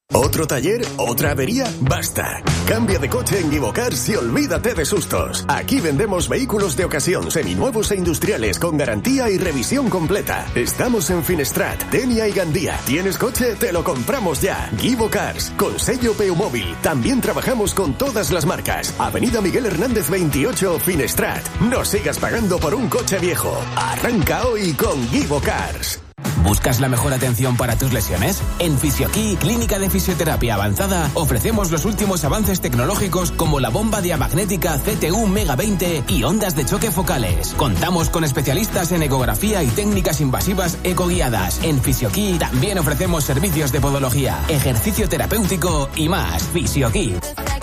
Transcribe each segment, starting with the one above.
¿Otro taller? ¿Otra avería? ¡Basta! Cambia de coche en Givocars y olvídate de sustos. Aquí vendemos vehículos de ocasión, seminuevos e industriales con garantía y revisión completa. Estamos en Finestrat, Denia y Gandía. ¿Tienes coche? Te lo compramos ya. Givocars, con sello Peumóvil. También trabajamos con todas las marcas. Avenida Miguel Hernández 28, Finestrat. No sigas pagando por un coche viejo. Arranca hoy con Givocars. ¿Buscas la mejor atención para tus lesiones? En Fisioquí, Clínica de Fisioterapia Avanzada, ofrecemos los últimos avances tecnológicos como la bomba diamagnética CTU Mega 20 y ondas de choque focales. Contamos con especialistas en ecografía y técnicas invasivas ecoguiadas. En Fisioquí también ofrecemos servicios de podología, ejercicio terapéutico y más. Fisioquí.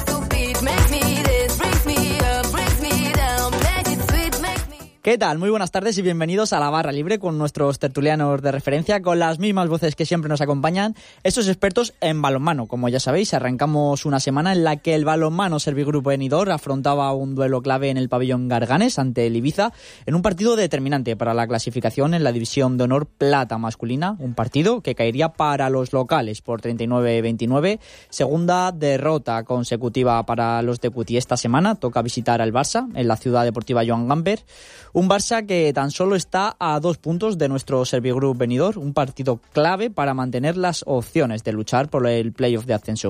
¿Qué tal? Muy buenas tardes y bienvenidos a la Barra Libre con nuestros tertulianos de referencia, con las mismas voces que siempre nos acompañan, estos expertos en balonmano. Como ya sabéis, arrancamos una semana en la que el balonmano Servigroup Benidorm afrontaba un duelo clave en el pabellón Garganes ante el Ibiza, en un partido determinante para la clasificación en la División de Honor Plata masculina, un partido que caería para los locales por 39-29, segunda derrota consecutiva para los de Cutí. Esta semana toca visitar al Barça en la Ciudad Deportiva Joan Gamper, un Barça que tan solo está a 2 puntos de nuestro Servigroup Benidorm, un partido clave para mantener las opciones de luchar por el playoff de ascenso.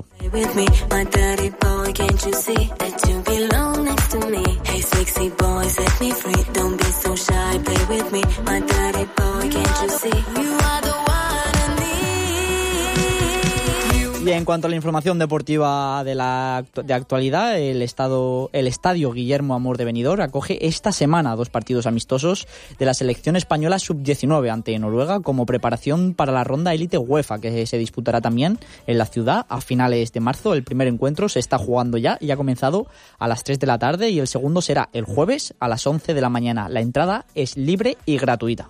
Y en cuanto a la información deportiva de actualidad, el Estadio Guillermo Amor de Benidorm acoge esta semana 2 partidos amistosos de la selección española sub-19 ante Noruega como preparación para la ronda élite UEFA, que se disputará también en la ciudad a finales de marzo. El primer encuentro se está jugando ya y ha comenzado a las 3 de la tarde y el segundo será el jueves a las 11 de la mañana. La entrada es libre y gratuita.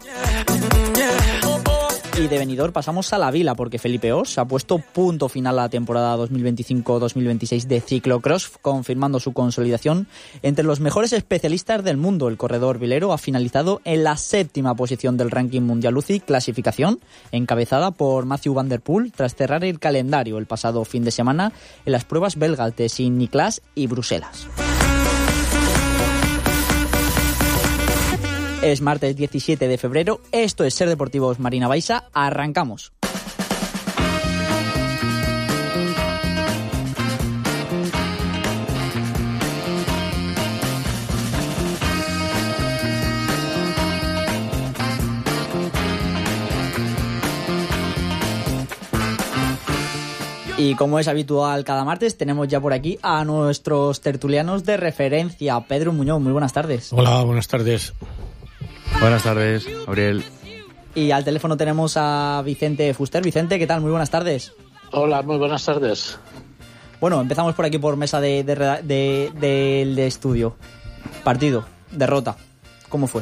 Y de Benidorm pasamos a la Vila, porque Felipe Os ha puesto punto final a la temporada 2025-2026 de ciclocross, confirmando su consolidación entre los mejores especialistas del mundo. El corredor vilero ha finalizado en la 7ª posición del ranking mundial UCI, clasificación encabezada por Mathieu van der Poel, tras cerrar el calendario el pasado fin de semana en las pruebas belgas de Saint-Nicolas y Bruselas. Es martes 17 de febrero, esto es Ser Deportivos Marina Baixa, arrancamos. Y como es habitual cada martes, tenemos ya por aquí a nuestros tertulianos de referencia. Pedro Muñoz, muy buenas tardes. Hola, buenas tardes. Buenas tardes, Gabriel. Y al teléfono tenemos a Vicente Fuster. Vicente, ¿qué tal? Muy buenas tardes. Hola, muy buenas tardes. Bueno, empezamos por aquí por mesa de estudio. Partido, derrota. ¿Cómo fue?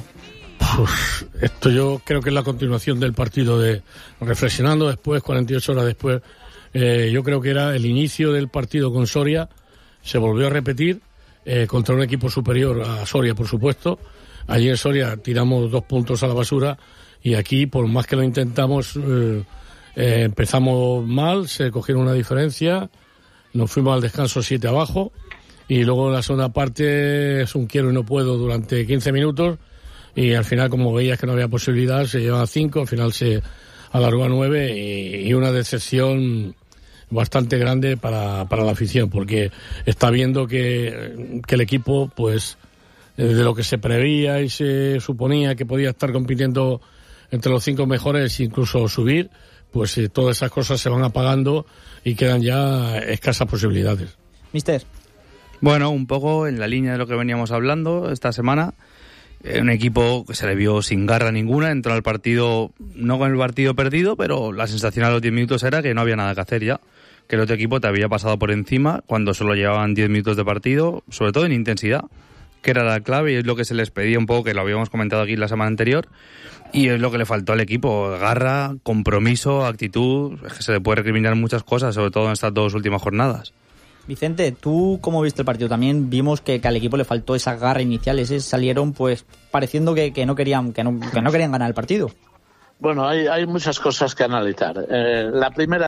Esto yo creo que es la continuación del partido de reflexionando después, 48 horas después. Yo creo que era el inicio del partido con Soria. Se volvió a repetir contra un equipo superior a Soria, por supuesto. Allí en Soria tiramos 2 puntos a la basura y aquí, por más que lo intentamos, empezamos mal, se cogieron una diferencia, nos fuimos al descanso 7 abajo y luego en la segunda parte es un quiero y no puedo durante 15 minutos y al final, como veías que no había posibilidad, se llevaba 5, al final se alargó a 9 y una decepción bastante grande para la afición, porque está viendo que el equipo, pues, de lo que se preveía y se suponía que podía estar compitiendo entre los 5 mejores, incluso subir, pues todas esas cosas se van apagando y quedan ya escasas posibilidades. Mister. Bueno, un poco en la línea de lo que veníamos hablando esta semana. Un equipo que se le vio sin garra ninguna, entró al partido, no con el partido perdido, pero la sensación a los 10 minutos era que no había nada que hacer ya, que el otro equipo te había pasado por encima cuando solo llevaban 10 minutos de partido, sobre todo en intensidad, que era la clave y es lo que se les pedía un poco, que lo habíamos comentado aquí la semana anterior, y es lo que le faltó al equipo: garra, compromiso, actitud. Es que se le puede recriminar muchas cosas, sobre todo en estas 2 últimas jornadas. Vicente, ¿tú cómo viste el partido? También vimos que al equipo le faltó esa garra inicial, salieron pues pareciendo que no querían ganar el partido. Bueno, hay muchas cosas que analizar. La primera